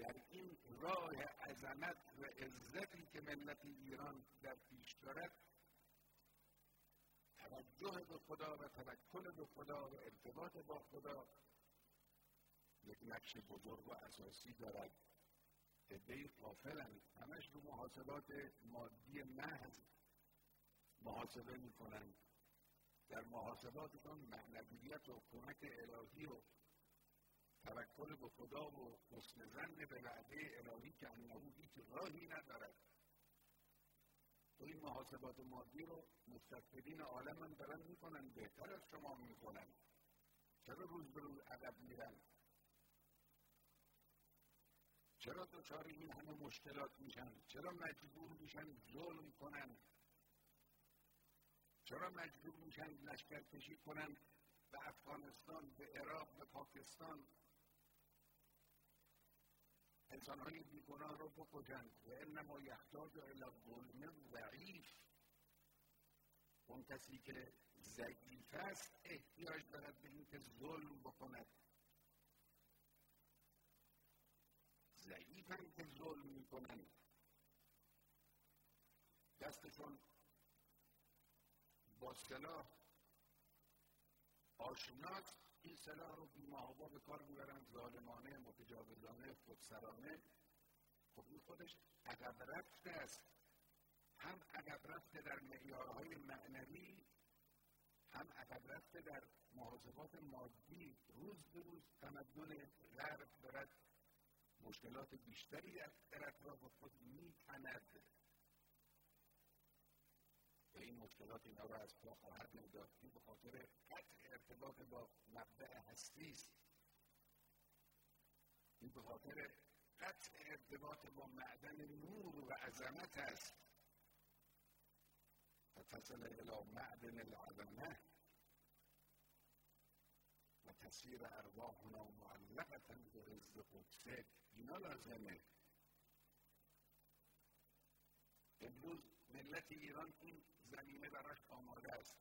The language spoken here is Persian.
در این راه عظمت و عزتی که ملت ایران در پیش دارد، توجه به خدا و توکل به خدا و ارتباط با خدا یک نقش بزرگ و اساسی دارد. عده‌ای غافلند، همش رو محاسبات مادی محض محاسبه می‌کنند. در محاسباتشان معنویت و کمک الهی و توکل به خدا و حسن ظن به وعده الهی که انه هیچ راهی ندارد. و این محاسبات مادی رو مستفیدین عالم هم دارن میکنن، بهتر از شما میکنن. چرا روز به روز عقب میرن؟ چرا دچار این همه مشکلات میشن؟ چرا مجبور میشن ظلم کنن؟ چرا مجبور میشن لشکرکشی کنن به افغانستان، به عراق، به پاکستان، انسان‌های بیگناه رو بکشن؟ و انما یحتاج الی ظلم ضعیف. اون کسی که ضعیف است احتیاج دارد به این که ظلم بکند. ضعیف هم که ظلم میکنن، دستشون با سلاح آشناست، این سلاح رو بی‌محابا به کار میبرن، ظالمانه، متجاوزانه، خودسرانه. خب این خودش عقب رفته است. هم عقب رفته در معیارهای معنوی، هم عقب رفته در محاسبات مادی. روز به روز تمدن غرب دارد مشکلات بیشتری در اطراف خود می‌تند و این مشکلات اینا را از پا خواهد نگاه. این به خاطر قطع ارتباط با مبدأ هستی است. این به خاطر قطع ارتباط با معدن نور و عظمت است. فتصل الی معدن العظمه و تصیر ارواحنا معلقة بعز قدسک. اینا لازمه. امروز ملت ایران این زمینه براش آماده است.